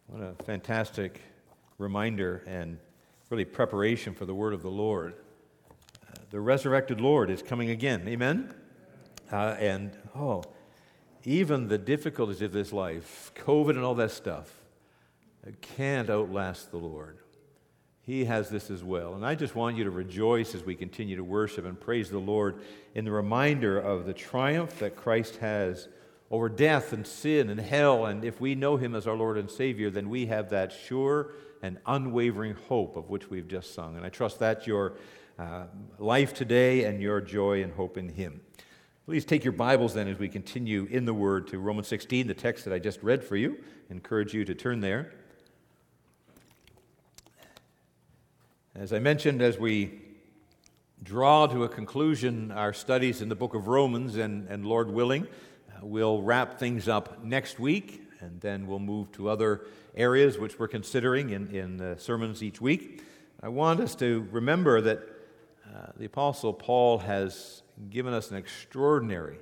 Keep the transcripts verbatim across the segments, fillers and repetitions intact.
What a fantastic reminder and really preparation for the word of the Lord. Uh, the resurrected Lord is coming again. Amen? Uh, and, oh, even the difficulties of this life, COVID and all that stuff, can't outlast the Lord. He has this as well. And I just want you to rejoice as we continue to worship and praise the Lord in the reminder of the triumph that Christ has over death and sin and hell. And if we know Him as our Lord and Savior, then we have that sure and unwavering hope of which we've just sung. And I trust that's your uh, life today and your joy and hope in Him. Please take your Bibles then as we continue in the Word to Romans sixteen, the text that I just read for you. I encourage you to turn there. As I mentioned, as we draw to a conclusion our studies in the book of Romans, and, and Lord willing, uh, we'll wrap things up next week, and then we'll move to other areas which we're considering in, in the sermons each week. I want us to remember that uh, the Apostle Paul has given us an extraordinary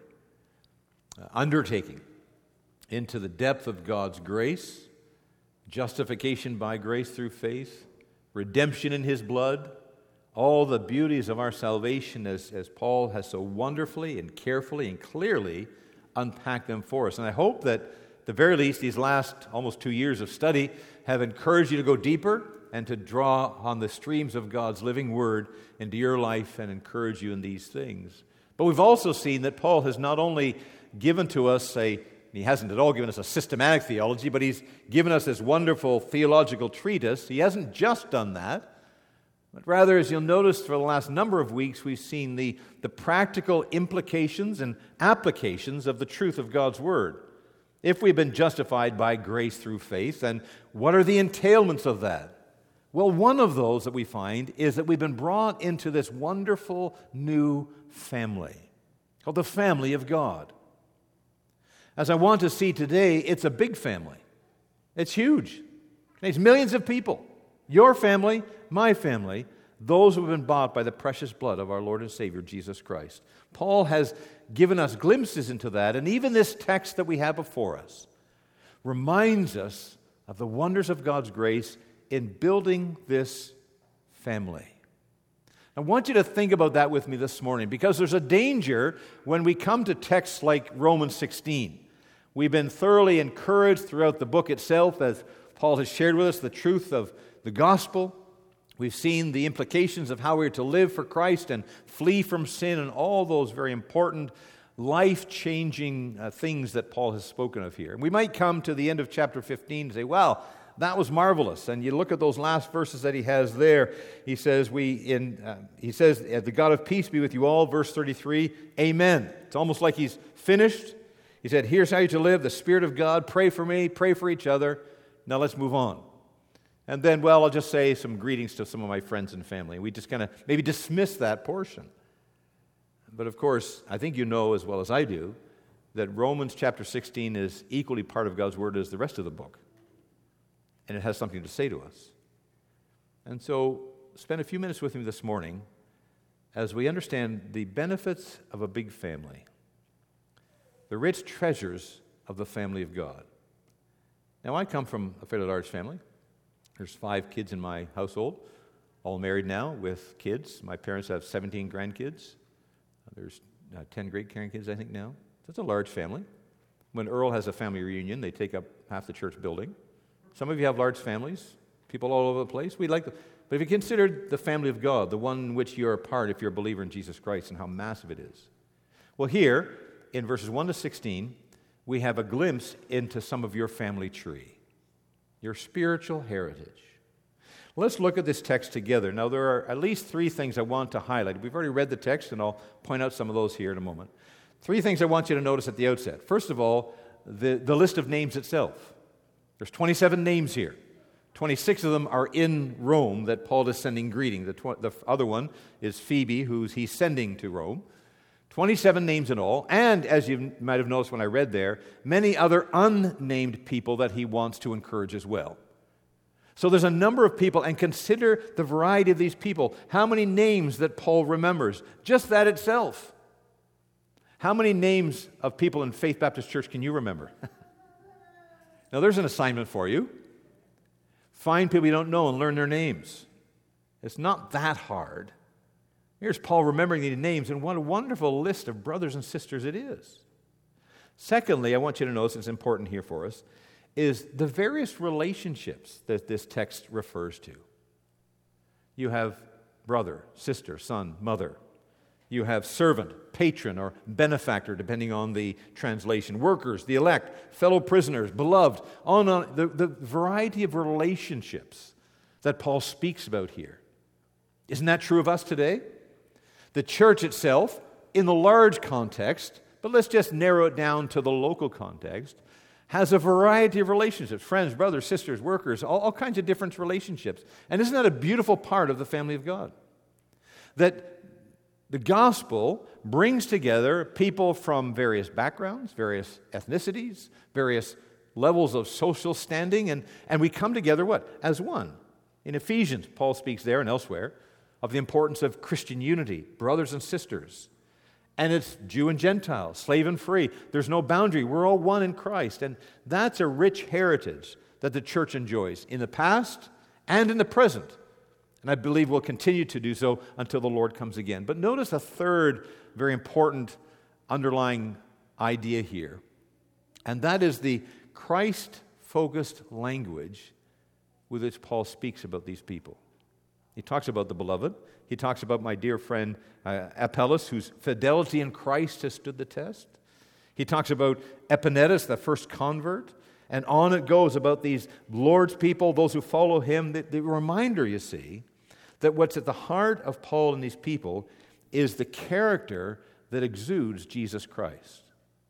uh, undertaking into the depth of God's grace, justification by grace through faith, redemption in His blood, all the beauties of our salvation as, as Paul has so wonderfully and carefully and clearly unpacked them for us. And I hope that at the very least these last almost two years of study have encouraged you to go deeper and to draw on the streams of God's living Word into your life and encourage you in these things. But we've also seen that Paul has not only given to us a He hasn't at all given us a systematic theology, but he's given us this wonderful theological treatise. He hasn't just done that, but rather, as you'll notice for the last number of weeks, we've seen the, the practical implications and applications of the truth of God's Word. If we've been justified by grace through faith, then what are the entailments of that? Well, one of those that we find is that we've been brought into this wonderful new family called the family of God. As I want to see today, it's a big family. It's huge. It's millions of people. Your family, my family, those who have been bought by the precious blood of our Lord and Savior, Jesus Christ. Paul has given us glimpses into that, and even this text that we have before us reminds us of the wonders of God's grace in building this family. I want you to think about that with me this morning, because there's a danger when we come to texts like Romans sixteen. We've been thoroughly encouraged throughout the book itself as Paul has shared with us the truth of the gospel. We've seen the implications of how we're to live for Christ and flee from sin and all those very important, life-changing uh, things that Paul has spoken of here. And we might come to the end of chapter fifteen and say, wow, that was marvelous. And you look at those last verses that he has there. He says, "We in." Uh, he says, "The God of peace be with you all." Verse thirty-three. Amen. It's almost like he's finished. He said, "Here's how you're to live. The Spirit of God. Pray for me. Pray for each other." Now let's move on. And then, well, I'll just say some greetings to some of my friends and family. We just kind of maybe dismiss that portion. But of course, I think you know as well as I do that Romans chapter sixteen is equally part of God's Word as the rest of the book. And it has something to say to us. And so, spend a few minutes with me this morning as we understand the benefits of a big family, the rich treasures of the family of God. Now, I come from a fairly large family. There's five kids in my household, all married now with kids. My parents have seventeen grandkids. There's uh, ten great-grandkids, I think, now. That's a large family. When Earl has a family reunion, they take up half the church building. Some of you have large families, people all over the place. We like them. But if you consider the family of God, the one in which you're a part if you're a believer in Jesus Christ and how massive it is. Well, here, in verses one to sixteen, we have a glimpse into some of your family tree, your spiritual heritage. Let's look at this text together. Now, there are at least three things I want to highlight. We've already read the text, and I'll point out some of those here in a moment. Three things I want you to notice at the outset. First of all, the, the list of names itself. There's twenty-seven names here. twenty-six of them are in Rome that Paul is sending greeting. The, tw- the other one is Phoebe, who he's sending to Rome. twenty-seven names in all, and as you might have noticed when I read there, many other unnamed people that he wants to encourage as well. So there's a number of people, and consider the variety of these people. How many names that Paul remembers? Just that itself. How many names of people in Faith Baptist Church can you remember? Now there's an assignment for you. Find people you don't know and learn their names. It's not that hard. Here's Paul remembering these names, and what a wonderful list of brothers and sisters it is. Secondly, I want you to notice, it's important here for us, is the various relationships that this text refers to. You have brother, sister, son, mother. You have servant, patron, or benefactor, depending on the translation. Workers, the elect, fellow prisoners, beloved, on and on. The, the variety of relationships that Paul speaks about here. Isn't that true of us today? The church itself, in the large context, but let's just narrow it down to the local context, has a variety of relationships. Friends, brothers, sisters, workers, all, all kinds of different relationships. And isn't that a beautiful part of the family of God? That the gospel brings together people from various backgrounds, various ethnicities, various levels of social standing, and, and we come together what? As one. In Ephesians, Paul speaks there and elsewhere of the importance of Christian unity, brothers and sisters. And it's Jew and Gentile, slave and free. There's no boundary. We're all one in Christ. And that's a rich heritage that the church enjoys in the past and in the present. And I believe we'll continue to do so until the Lord comes again. But notice a third very important underlying idea here, and that is the Christ-focused language with which Paul speaks about these people. He talks about the beloved. He talks about my dear friend uh, Apelles, whose fidelity in Christ has stood the test. He talks about Epaenetus, the first convert. And on it goes about these Lord's people, those who follow him. The, the reminder, you see, that what's at the heart of Paul and these people is the character that exudes Jesus Christ.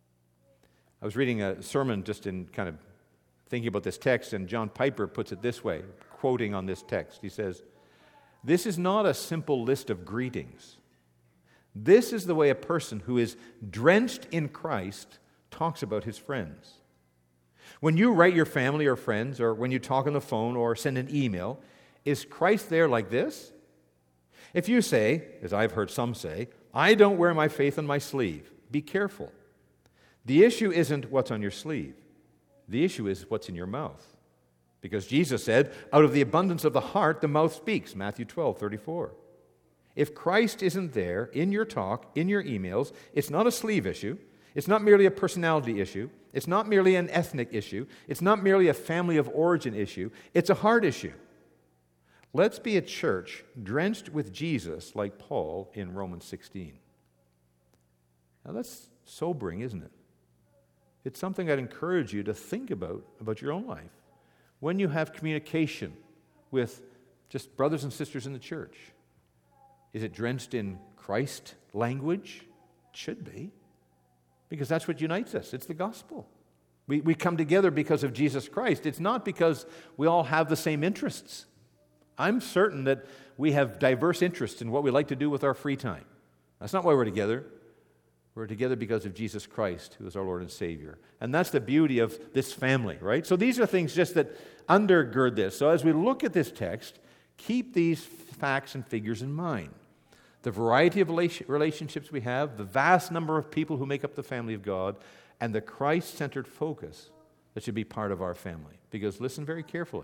I was reading a sermon just in kind of thinking about this text, and John Piper puts it this way, quoting on this text. He says, "This is not a simple list of greetings. This is the way a person who is drenched in Christ talks about his friends. When you write your family or friends, or when you talk on the phone or send an email, is Christ there like this? If you say, as I've heard some say, I don't wear my faith on my sleeve, be careful. The issue isn't what's on your sleeve. The issue is what's in your mouth. Because Jesus said, out of the abundance of the heart, the mouth speaks, Matthew twelve thirty-four. If Christ isn't there in your talk, in your emails, it's not a sleeve issue. It's not merely a personality issue. It's not merely an ethnic issue. It's not merely a family of origin issue. It's a heart issue. Let's be a church drenched with Jesus like Paul in Romans sixteen. Now that's sobering, isn't it? It's something I'd encourage you to think about, about your own life. When you have communication with just brothers and sisters in the church, is it drenched in Christ language? It should be. Because that's what unites us. It's the gospel. We, we come together because of Jesus Christ. It's not because we all have the same interests. I'm certain that we have diverse interests in what we like to do with our free time. That's not why we're together. We're together because of Jesus Christ, who is our Lord and Savior. And that's the beauty of this family, right? So these are things just that undergird this. So as we look at this text, keep these facts and figures in mind. The variety of relationships we have, the vast number of people who make up the family of God, and the Christ-centered focus that should be part of our family. Because listen very carefully,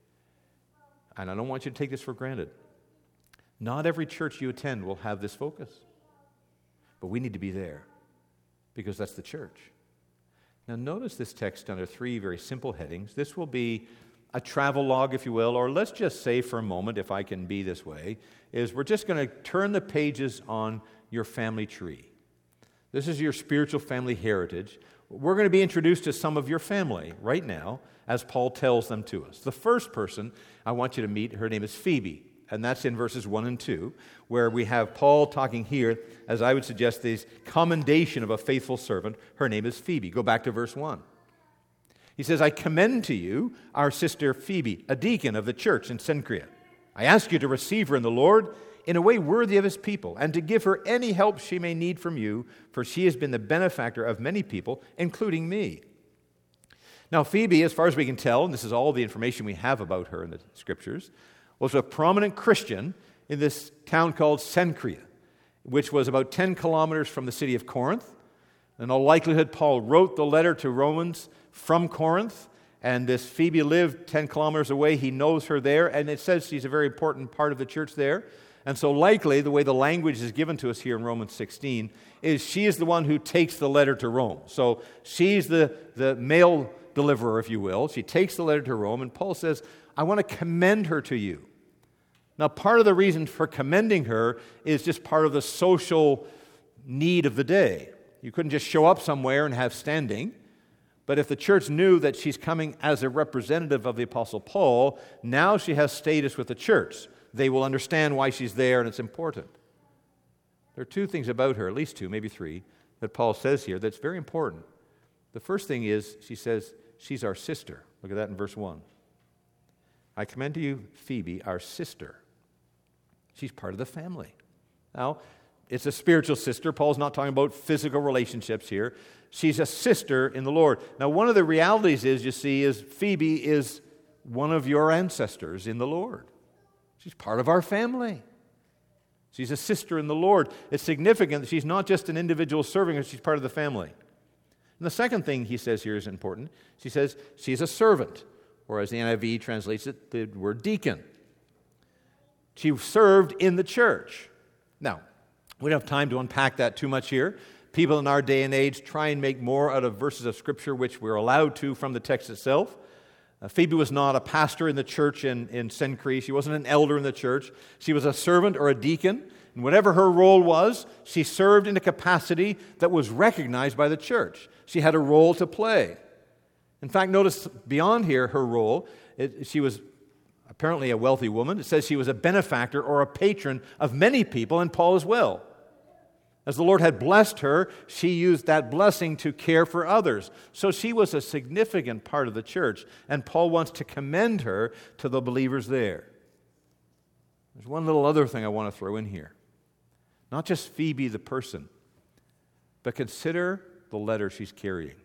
and I don't want you to take this for granted. Not every church you attend will have this focus. But we need to be there because that's the church. Now notice this text under three very simple headings. This will be a travel log, if you will, or let's just say for a moment, if I can be this way, is we're just going to turn the pages on your family tree. This is your spiritual family heritage. We're going to be introduced to some of your family right now as Paul tells them to us. The first person I want you to meet, her name is Phoebe. And that's in verses one and two, where we have Paul talking here, as I would suggest, this commendation of a faithful servant. Her name is Phoebe. Go back to verse one. He says, I commend to you our sister Phoebe, a deacon of the church in Cenchrea. I ask you to receive her in the Lord in a way worthy of his people, and to give her any help she may need from you, for she has been the benefactor of many people, including me. Now, Phoebe, as far as we can tell, and this is all the information we have about her in the Scriptures, was a prominent Christian in this town called Cenchrea, which was about ten kilometers from the city of Corinth. In all likelihood, Paul wrote the letter to Romans from Corinth, And this Phoebe lived ten kilometers away. He knows her there, and it says she's a very important part of the church there. And so likely, the way the language is given to us here in Romans sixteen, is she is the one who takes the letter to Rome. So she's the, the mail deliverer, if you will. She takes the letter to Rome, and Paul says, I want to commend her to you. Now, part of the reason for commending her is just part of the social need of the day. You couldn't just show up somewhere and have standing. But if the church knew that she's coming as a representative of the Apostle Paul, now she has status with the church. They will understand why she's there, and it's important. There are two things about her, at least two, maybe three, that Paul says here that's very important. The first thing is, she says, she's our sister. Look at that in verse one. I commend to you Phoebe, our sister. She's part of the family. Now, it's a spiritual sister. Paul's not talking about physical relationships here. She's a sister in the Lord. Now, one of the realities is, you see, is Phoebe is one of your ancestors in the Lord. She's part of our family. She's a sister in the Lord. It's significant that she's not just an individual serving her, she's part of the family. And the second thing he says here is important. She says she's a servant, or as the N I V translates it, the word deacon. She served in the church. Now, we don't have time to unpack that too much here. People in our day and age try and make more out of verses of Scripture which we're allowed to from the text itself. Uh, Phoebe was not a pastor in the church in, in Cenchreae. She wasn't an elder in the church. She was a servant or a deacon. And whatever her role was, she served in a capacity that was recognized by the church. She had a role to play. In fact, notice beyond here her role, it, she was apparently a wealthy woman. It says she was a benefactor or a patron of many people, and Paul as well. As the Lord had blessed her, she used that blessing to care for others. So she was a significant part of the church, and Paul wants to commend her to the believers there. There's one little other thing I want to throw in here. Not just Phoebe the person, but consider the letter she's carrying.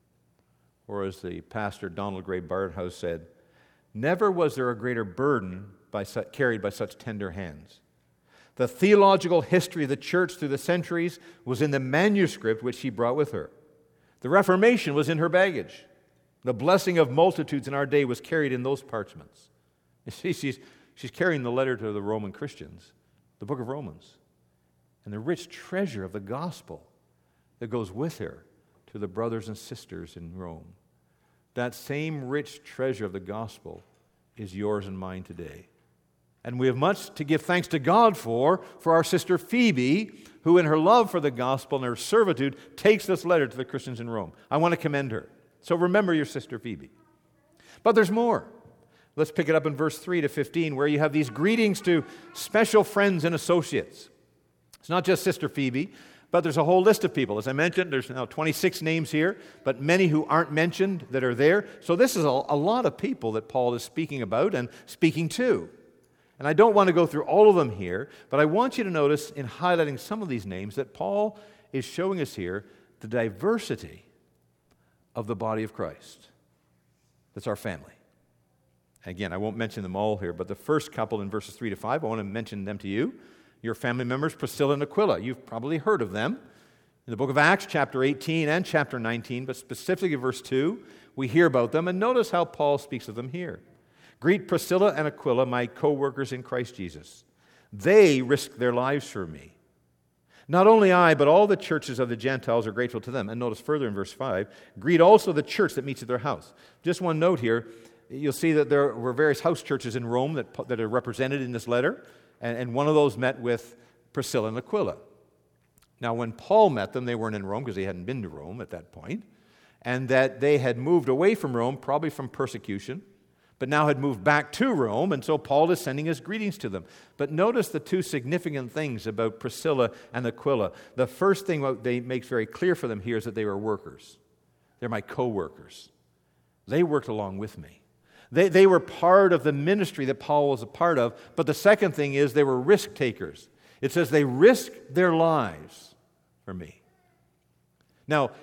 Or as the pastor Donald Gray Barnhouse said, never was there a greater burden by su- carried by such tender hands. The theological history of the church through the centuries was in the manuscript which she brought with her. The Reformation was in her baggage. The blessing of multitudes in our day was carried in those parchments. You see, she's, she's carrying the letter to the Roman Christians, the book of Romans, and the rich treasure of the gospel that goes with her to the brothers and sisters in Rome. That same rich treasure of the gospel is yours and mine today. And we have much to give thanks to God for, for our sister Phoebe, who in her love for the gospel and her servitude takes this letter to the Christians in Rome. I want to commend her. So remember your sister Phoebe. But there's more. Let's pick it up in verse three to fifteen, where you have these greetings to special friends and associates. It's not just sister Phoebe, but there's a whole list of people. As I mentioned, there's now twenty-six names here, but many who aren't mentioned that are there. So this is a, a lot of people that Paul is speaking about and speaking to. And I don't want to go through all of them here, but I want you to notice in highlighting some of these names that Paul is showing us here the diversity of the body of Christ. That's our family. Again, I won't mention them all here, but the first couple in verses three to five, I want to mention them to you. Your family members, Priscilla and Aquila. You've probably heard of them. In the book of Acts, chapter eighteen and chapter nineteen, but specifically verse two, we hear about them, and notice how Paul speaks of them here. Greet Priscilla and Aquila, my co-workers in Christ Jesus. They risked their lives for me. Not only I, but all the churches of the Gentiles are grateful to them. And notice further in verse five, greet also the church that meets at their house. Just one note here, you'll see that there were various house churches in Rome that, that are represented in this letter, and, and one of those met with Priscilla and Aquila. Now, when Paul met them, they weren't in Rome because they hadn't been to Rome at that point, and that they had moved away from Rome, probably from persecution, but now had moved back to Rome, and so Paul is sending his greetings to them. But notice the two significant things about Priscilla and Aquila. The first thing that they makes very clear for them here is that they were workers. They're my co-workers. They worked along with me. They, they were part of the ministry that Paul was a part of, but the second thing is they were risk takers. It says they risked their lives for me. Now,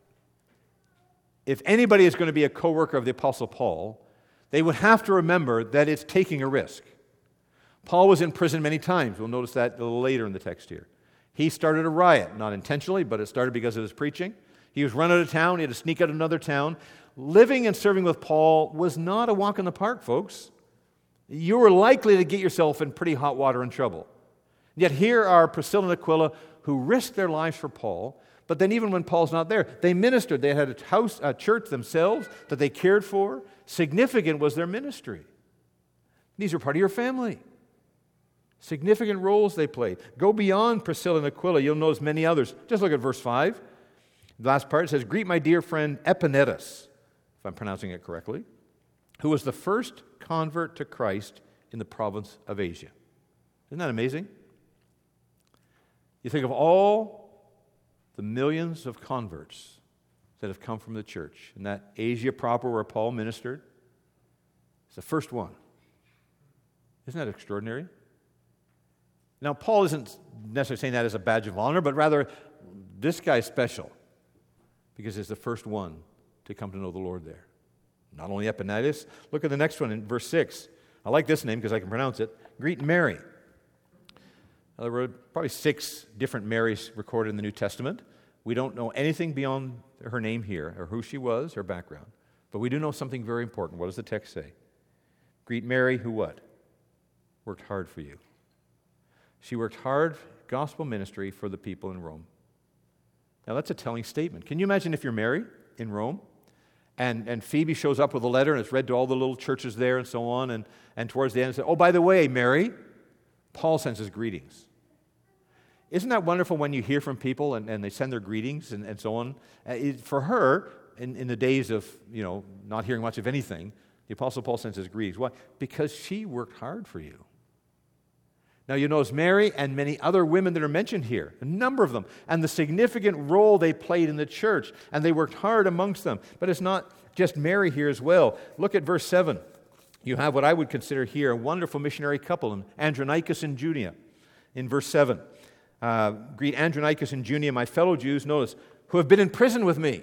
if anybody is going to be a co-worker of the Apostle Paul, they would have to remember that it's taking a risk. Paul was in prison many times. We'll notice that a little later in the text here. He started a riot, not intentionally, but it started because of his preaching. He was run out of town. He had to sneak out of another town. living and serving with Paul was not a walk in the park, folks. You were likely to get yourself in pretty hot water and trouble. Yet here are Priscilla and Aquila who risked their lives for Paul, but then even when Paul's not there, they ministered. They had a house, a church themselves that they cared for. Significant was their ministry. These are part of your family. Significant roles they played. Go beyond Priscilla and Aquila. You'll notice many others. Just look at verse five. The last part, it says, "Greet my dear friend Epaenetus," if I'm pronouncing it correctly, "who was the first convert to Christ in the province of Asia." Isn't that amazing? You think of all the millions of converts that have come from the church in that Asia proper where Paul ministered. It's the first one. Isn't that extraordinary? Now, Paul isn't necessarily saying that as a badge of honor, but rather, this guy's special because he's the first one to come to know the Lord there. Not only Epaenetus, look at the next one in verse six. I like this name because I can pronounce it. "Greet Mary." Now, there were probably six different Marys recorded in the New Testament. We don't know anything beyond her name here, or who she was, her background. But we do know something very important. What does the text say? "Greet Mary, who what? Worked hard for you." She worked hard gospel ministry for the people in Rome. Now, that's a telling statement. Can you imagine if you're Mary in Rome, and, and Phoebe shows up with a letter, and it's read to all the little churches there and so on, and, and towards the end, says, "Oh, by the way, Mary, Paul sends his greetings." Isn't that wonderful when you hear from people and, and they send their greetings and, and so on? Uh, it, for her, in, in the days of, you know, not hearing much of anything, the Apostle Paul sends his greetings. Why? Because she worked hard for you. Now, you notice Mary and many other women that are mentioned here, a number of them, and the significant role they played in the church, and they worked hard amongst them. But it's not just Mary here as well. Look at verse seven. You have what I would consider here a wonderful missionary couple, Andronicus and Junia. In verse seven, uh, "Greet Andronicus and Junia, my fellow Jews," notice, "who have been in prison with me."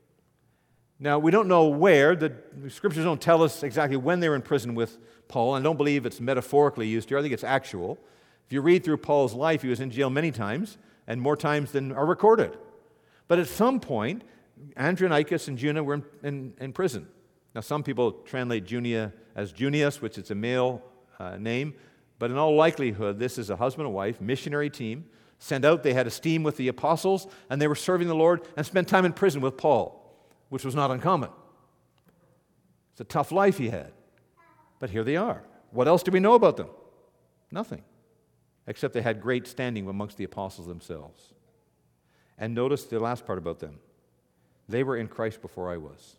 Now, we don't know where. The Scriptures don't tell us exactly when they were in prison with Paul, and I don't believe it's metaphorically used here. I think it's actual. If you read through Paul's life, he was in jail many times, and more times than are recorded. But at some point, Andronicus and Junia were in, in, in prison. Now, some people translate Junia as Junius, which is a male uh, name, but in all likelihood, this is a husband and wife, missionary team, sent out. They had esteem with the apostles, and they were serving the Lord and spent time in prison with Paul, which was not uncommon. It's a tough life he had. But here they are. What else do we know about them? Nothing. Except they had great standing amongst the apostles themselves. And notice the last part about them. They were in Christ before I was.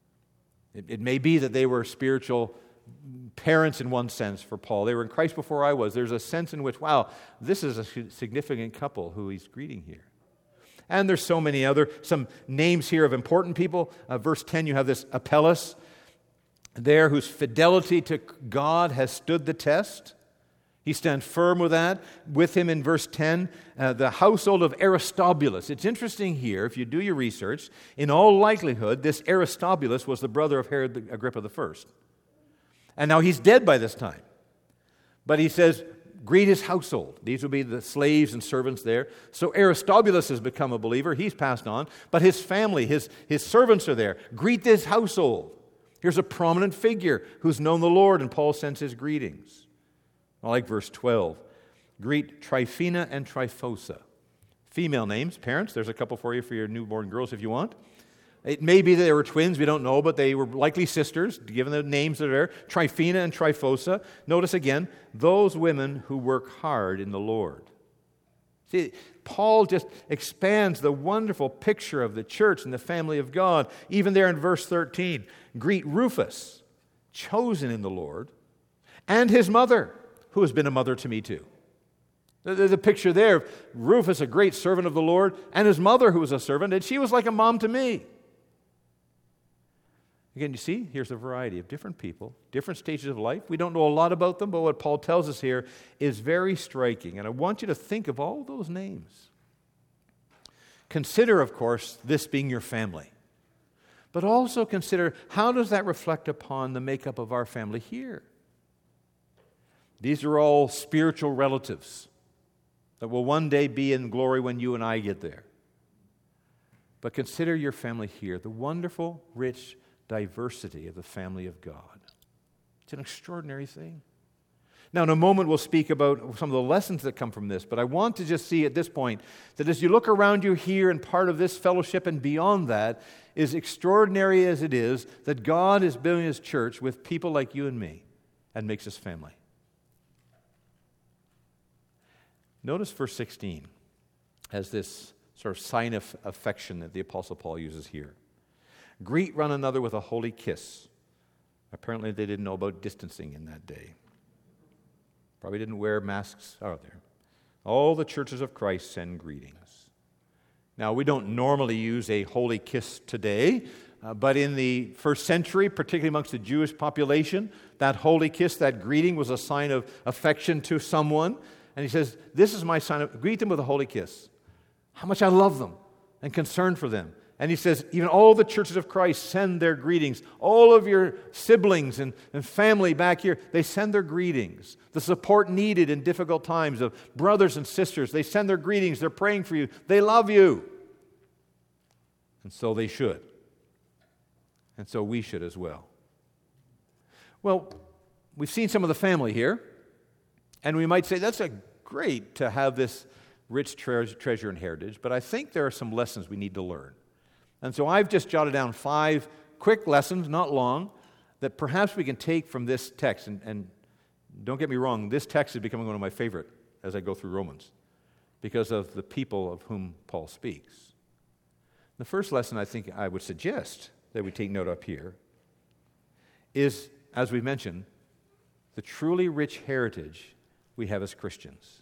It, it may be that they were spiritual parents in one sense for Paul. They were in Christ before I was. There's a sense in which, wow, this is a significant couple who he's greeting here. And there's so many other, some names here of important people. Uh, verse ten, you have this Apelles there whose fidelity to God has stood the test. He stands firm with that. With him in verse ten, uh, the household of Aristobulus. It's interesting here, if you do your research, in all likelihood, this Aristobulus was the brother of Herod Agrippa the First. And now he's dead by this time. But he says, greet his household. These will be the slaves and servants there. So Aristobulus has become a believer. He's passed on. But his family, his, his servants are there. Greet this household. Here's a prominent figure who's known the Lord, and Paul sends his greetings. I like verse twelve. Greet Tryphena and Tryphosa. Female names, parents. There's a couple for you for your newborn girls if you want. It may be that they were twins, we don't know, but they were likely sisters, given the names that are there. Tryphena and Tryphosa. Notice again, those women who work hard in the Lord. See, Paul just expands the wonderful picture of the church and the family of God. Even there in verse thirteen, greet Rufus, chosen in the Lord, and his mother, who has been a mother to me too. There's a picture there of Rufus, a great servant of the Lord, and his mother, who was a servant, and she was like a mom to me. Again, you see, here's a variety of different people, different stages of life. We don't know a lot about them, but what Paul tells us here is very striking. And I want you to think of all those names. Consider, of course, this being your family. But also consider, how does that reflect upon the makeup of our family here? These are all spiritual relatives that will one day be in glory when you and I get there. But consider your family here, the wonderful, rich, diversity of the family of God. It's an extraordinary thing. Now, in a moment, we'll speak about some of the lessons that come from this, but I want to just see at this point that as you look around you here and part of this fellowship and beyond that, as extraordinary as it is, that God is building His church with people like you and me and makes us family. Notice verse sixteen has this sort of sign of affection that the Apostle Paul uses here. Greet one another with a holy kiss. Apparently they didn't know about distancing in that day. Probably didn't wear masks out there. All the churches of Christ send greetings. Now, we don't normally use a holy kiss today, uh, but in the first century, particularly amongst the Jewish population, that holy kiss, that greeting was a sign of affection to someone. And he says, this is my sign of, greet them with a holy kiss. How much I love them and concern for them. And he says, even all the churches of Christ send their greetings. All of your siblings and, and family back here, they send their greetings. The support needed in difficult times of brothers and sisters, they send their greetings. They're praying for you. They love you. And so they should. And so we should as well. Well, we've seen some of the family here. And we might say, that's a great to have this rich tre- treasure and heritage. But I think there are some lessons we need to learn. And so I've just jotted down five quick lessons, not long, that perhaps we can take from this text. And, and don't get me wrong, this text is becoming one of my favorite as I go through Romans because of the people of whom Paul speaks. The first lesson I think I would suggest that we take note of here is, as we mentioned, the truly rich heritage we have as Christians.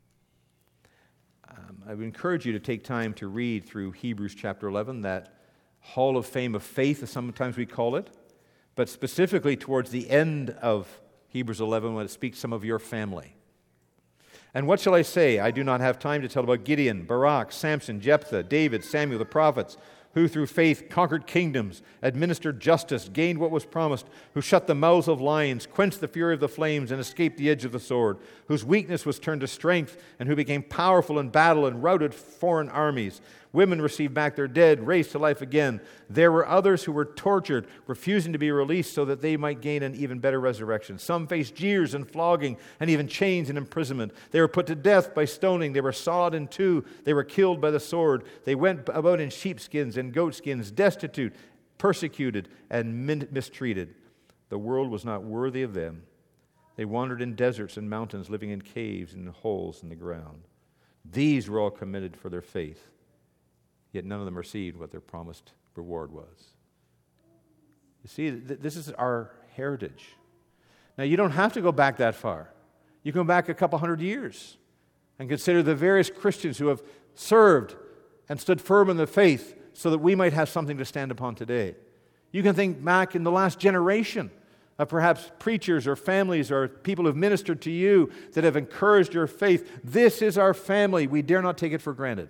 Um, I would encourage you to take time to read through Hebrews chapter eleven, that hall of fame of faith, as sometimes we call it, but specifically towards the end of Hebrews eleven when it speaks some of your family. And what shall I say? I do not have time to tell about Gideon, Barak, Samson, Jephthah, David, Samuel, the prophets, who through faith conquered kingdoms, administered justice, gained what was promised, who shut the mouths of lions, quenched the fury of the flames, and escaped the edge of the sword, whose weakness was turned to strength, and who became powerful in battle and routed foreign armies. Women received back their dead, raised to life again. There were others who were tortured, refusing to be released so that they might gain an even better resurrection. Some faced jeers and flogging and even chains and imprisonment. They were put to death by stoning. They were sawed in two. They were killed by the sword. They went about in sheepskins and goatskins, destitute, persecuted, and mistreated. The world was not worthy of them. They wandered in deserts and mountains, living in caves and holes in the ground. These were all committed for their faith. Yet none of them received what their promised reward was. You see, th- this is our heritage. Now, you don't have to go back that far. You can go back a couple hundred years and consider the various Christians who have served and stood firm in the faith so that we might have something to stand upon today. You can think back in the last generation of perhaps preachers or families or people who have ministered to you that have encouraged your faith. This is our family. We dare not take it for granted.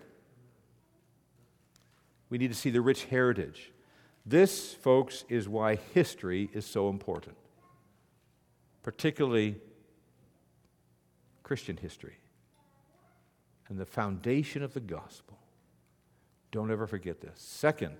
We need to see the rich heritage. This, folks, is why history is so important, particularly Christian history and the foundation of the gospel. Don't ever forget this. Second,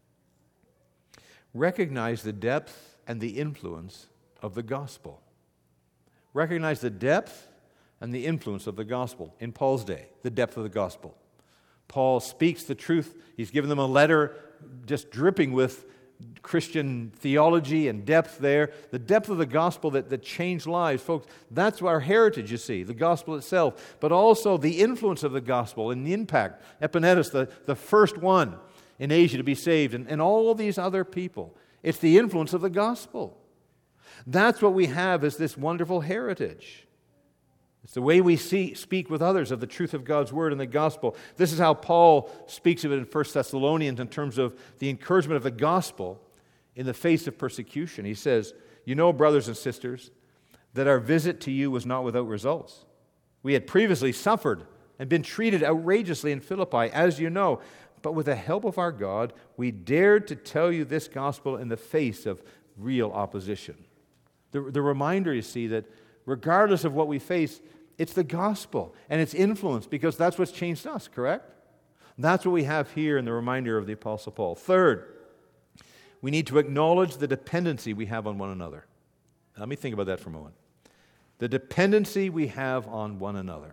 recognize the depth and the influence of the gospel. Recognize the depth and the influence of the gospel. In Paul's day, the depth of the gospel. Paul speaks the truth. He's given them a letter just dripping with Christian theology and depth there. The depth of the gospel that, that changed lives. Folks, that's our heritage, you see, the gospel itself. But also the influence of the gospel and the impact. Epaenetus, the, the first one in Asia to be saved, and, and all these other people. It's the influence of the gospel. That's what we have as this wonderful heritage. It's the way we see, speak with others of the truth of God's word and the gospel. This is how Paul speaks of it in First Thessalonians in terms of the encouragement of the gospel in the face of persecution. He says, "You know, brothers and sisters, that our visit to you was not without results. We had previously suffered and been treated outrageously in Philippi, as you know. But with the help of our God, we dared to tell you this gospel in the face of real opposition." The, the reminder, you see, that regardless of what we face, it's the gospel and its influence, because that's what's changed us, correct? That's what we have here in the reminder of the Apostle Paul. Third, we we need to acknowledge the dependency we have on one another. Let me think about that for a moment. The dependency we have on one another.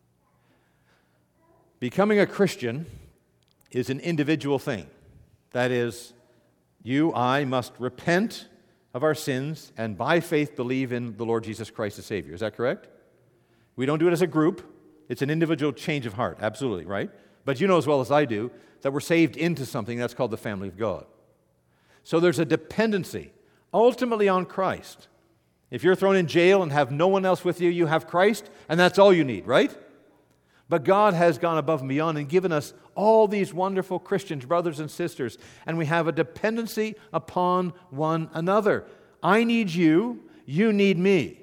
Becoming a Christian is an individual thing. That is, you, I must repent of our sins and by faith believe in the Lord Jesus Christ as Savior. Is that correct? We don't do it as a group. It's an individual change of heart. Absolutely, right? But you know as well as I do that we're saved into something that's called the family of God. So there's a dependency ultimately on Christ. If you're thrown in jail and have no one else with you, you have Christ, and that's all you need, right? But God has gone above and beyond and given us all these wonderful Christians, brothers and sisters, and we have a dependency upon one another. I need you, you need me.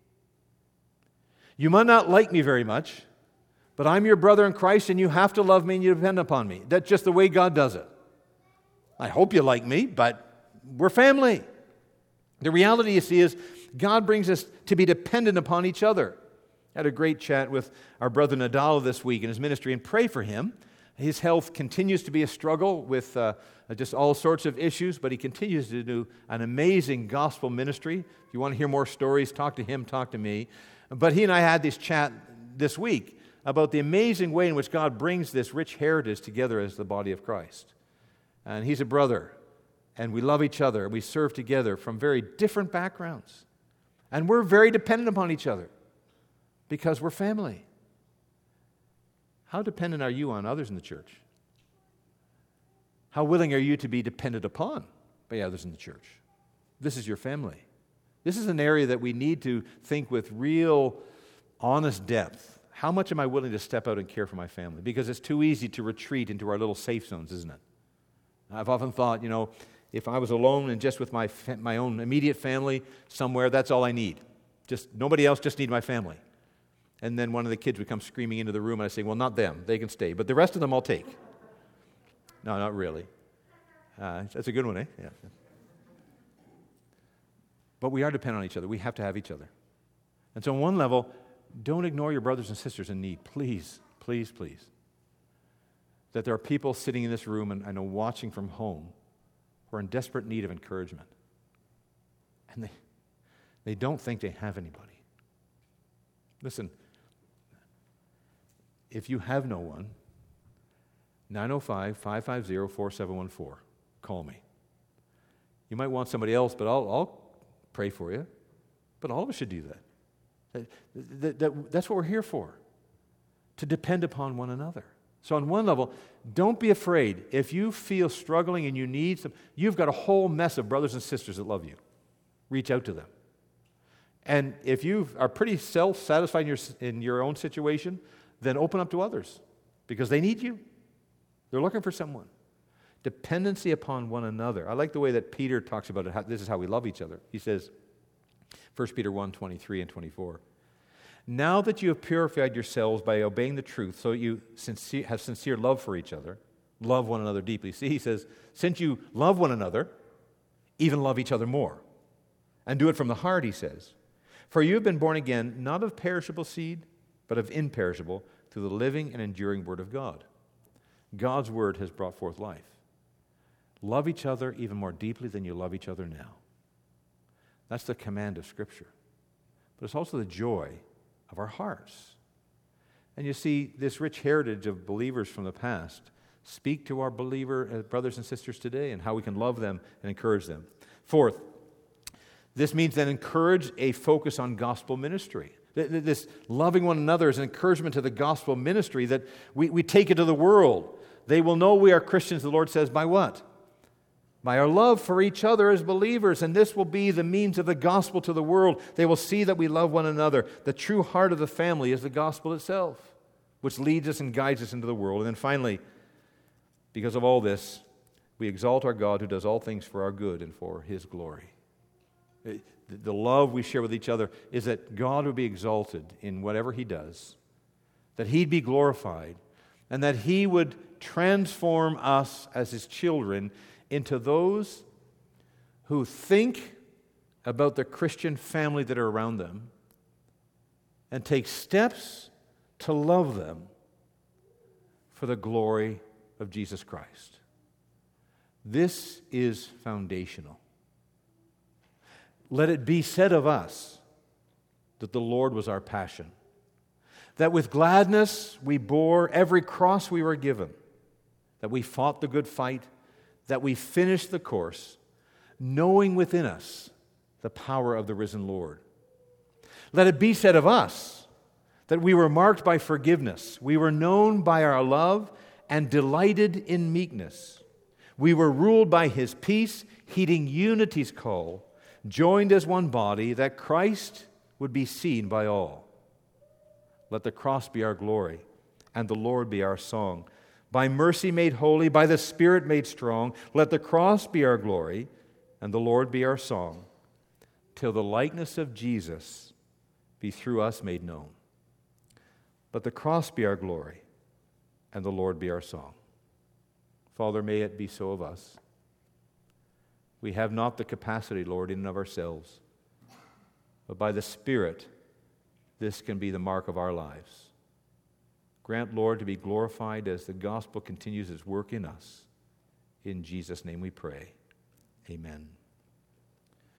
You might not like me very much, but I'm your brother in Christ, and you have to love me and you depend upon me. That's just the way God does it. I hope you like me, but we're family. The reality, you see, is God brings us to be dependent upon each other. I had a great chat with our brother Nadal this week in his ministry, and pray for him. His health continues to be a struggle with uh, just all sorts of issues, but he continues to do an amazing gospel ministry. If you want to hear more stories, talk to him, talk to me. But he and I had this chat this week about the amazing way in which God brings this rich heritage together as the body of Christ. And he's a brother, and we love each other, and we serve together from very different backgrounds. And we're very dependent upon each other because we're family. How dependent are you on others in the church? How willing are you to be dependent upon by others in the church? This is your family. This is an area that we need to think with real, honest depth. How much am I willing to step out and care for my family? Because it's too easy to retreat into our little safe zones, isn't it? I've often thought, you know, if I was alone and just with my fa- my own immediate family somewhere, that's all I need. Just nobody else, just need my family. And then one of the kids would come screaming into the room, and I say, well, not them. They can stay. But the rest of them I'll take. No, not really. Uh, that's a good one, eh? Yeah. But we are dependent on each other. We have to have each other. And so on one level, don't ignore your brothers and sisters in need. Please, please, please. That there are people sitting in this room and I know watching from home who are in desperate need of encouragement. And they, they don't think they have anybody. Listen, if you have no one, nine oh five, five five zero, four seven one four. Call me. You might want somebody else, but I'll, I'll pray for you. But all of us should do that. That, that, that. That's what we're here for, to depend upon one another. So on one level, don't be afraid. If you feel struggling and you need some, you've got a whole mess of brothers and sisters that love you. Reach out to them. And if you are pretty self-satisfied in your, in your own situation, then open up to others because they need you. They're looking for someone. Dependency upon one another. I like the way that Peter talks about it. How, this is how we love each other. He says, First Peter one, twenty-three and twenty-four. Now that you have purified yourselves by obeying the truth, so you sincere, have sincere love for each other, love one another deeply. See, he says, since you love one another, even love each other more. And do it from the heart, he says. For you have been born again, not of perishable seed, but of imperishable, through the living and enduring Word of God. God's Word has brought forth life. Love each other even more deeply than you love each other now. That's the command of Scripture. But it's also the joy of our hearts. And you see, this rich heritage of believers from the past speak to our believer uh, brothers and sisters today and how we can love them and encourage them. Fourth, this means then encourage a focus on gospel ministry. This loving one another is an encouragement to the gospel ministry that we, we take it to the world. They will know we are Christians, the Lord says, by what? By our love for each other as believers, and this will be the means of the gospel to the world. They will see that we love one another. The true heart of the family is the gospel itself, which leads us and guides us into the world. And then finally, because of all this, we exalt our God who does all things for our good and for His glory. The love we share with each other is that God would be exalted in whatever He does, that He'd be glorified, and that He would transform us as His children into those who think about the Christian family that are around them and take steps to love them for the glory of Jesus Christ. This is foundational. Let it be said of us that the Lord was our passion, that with gladness we bore every cross we were given, that we fought the good fight, that we finished the course, knowing within us the power of the risen Lord. Let it be said of us that we were marked by forgiveness, we were known by our love, and delighted in meekness. We were ruled by His peace, heeding unity's call, joined as one body, that Christ would be seen by all. Let the cross be our glory, and the Lord be our song. By mercy made holy, by the Spirit made strong, let the cross be our glory, and the Lord be our song, till the likeness of Jesus be through us made known. Let the cross be our glory, and the Lord be our song. Father, may it be so of us. We have not the capacity, Lord, in and of ourselves, but by the Spirit, this can be the mark of our lives. Grant, Lord, to be glorified as the gospel continues its work in us. In Jesus' name we pray. Amen.